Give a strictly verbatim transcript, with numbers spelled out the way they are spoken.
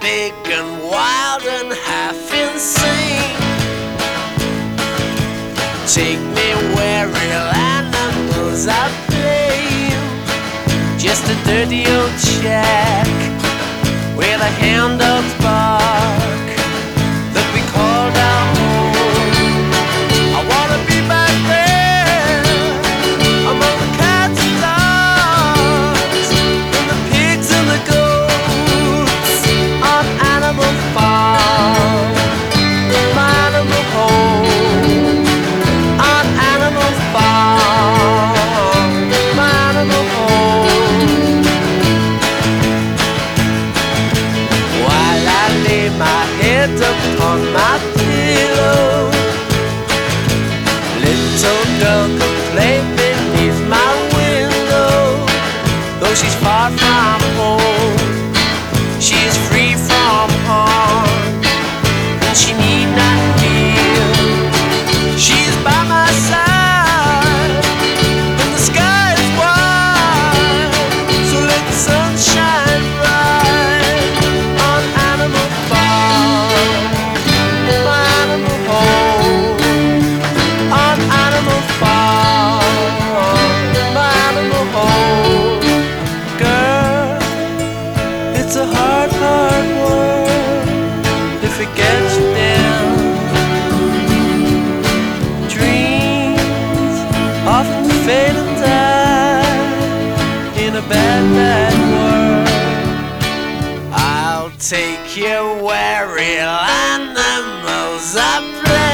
big and wild and half insane. Take me where real animals are playing. Just a dirty old shack where the hound dogs bark that we called our home. I wanna be back there among the cats and dogs and the pigs and the goats on Animal Farm, my animal home. On Animal Farm, my animal home. While I lay my head upon my pillow, little girl could play beneath my window. Though she's far from home, she is free from harm, and she need not fear. She is by my side, and the sky is wide. So let the sun shine bright on Animal Farm, my animal home. On Animal Farm, my animal home. Girl, it's a hard, hard world if it gets you down. Dreams often fade and die in a bad, bad world. I'll take you where real animals are playing.